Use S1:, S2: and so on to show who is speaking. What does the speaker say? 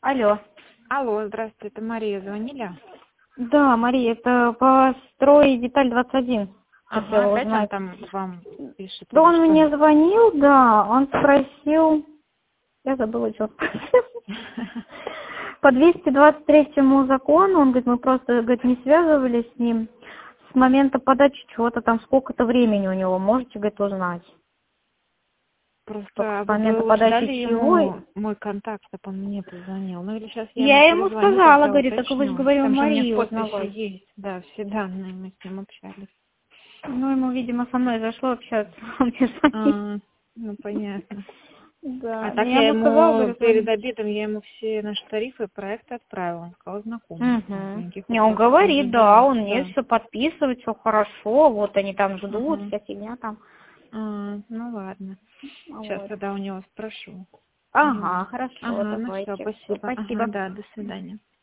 S1: Алло.
S2: Алло, здравствуйте, это Мария звонили?
S1: Да, Мария, это по строй деталь 21.
S2: Ага,
S1: Хотела
S2: опять он
S1: узнать.
S2: там вам пишет
S1: Да
S2: или
S1: он
S2: что?
S1: мне звонил, да, он спросил, я забыла, что спросил. По 223 закону, он говорит, мы просто, говорит, не связывались с ним с момента подачи чего-то там, сколько-то времени у него, можете, говорит, узнать. Только
S2: Просто
S1: с
S2: вы
S1: момента
S2: бы уже
S1: подачи
S2: дали
S1: чего.
S2: ему мой контакт, чтобы он мне позвонил. Ну или сейчас я ему
S1: Я ему
S2: перезвоню,
S1: сказала,
S2: тогда
S1: говорю, так вы же,
S2: уточню.
S1: говорю,
S2: Там же у меня в
S1: Марию
S2: подписи
S1: узнавать.
S2: есть, да, все данные, мы с ним общались.
S1: Ну, ему, видимо, со мной зашло общаться, он мне звонит.
S2: Ну понятно. А
S1: Да, ну
S2: так
S1: я
S2: я
S1: ему сказала,
S2: ему
S1: говорю,
S2: перед
S1: звони.
S2: обедом я ему все наши тарифы, проекты отправила. Он сказал, знакомиться.
S1: Угу.
S2: Никаких
S1: Не, он
S2: вопросов не
S1: говорит, да,
S2: задавал.
S1: он мне
S2: Да.
S1: все подписывает, все хорошо, вот они там ждут,
S2: Ага.
S1: вся фигня там.
S2: Ну ладно. Сейчас
S1: Вот.
S2: тогда у него спрошу.
S1: Ага,
S2: Поняла.
S1: хорошо,
S2: Ага, ну все,
S1: давайте. Всё,
S2: спасибо. Ага,
S1: спасибо.
S2: да, до свидания.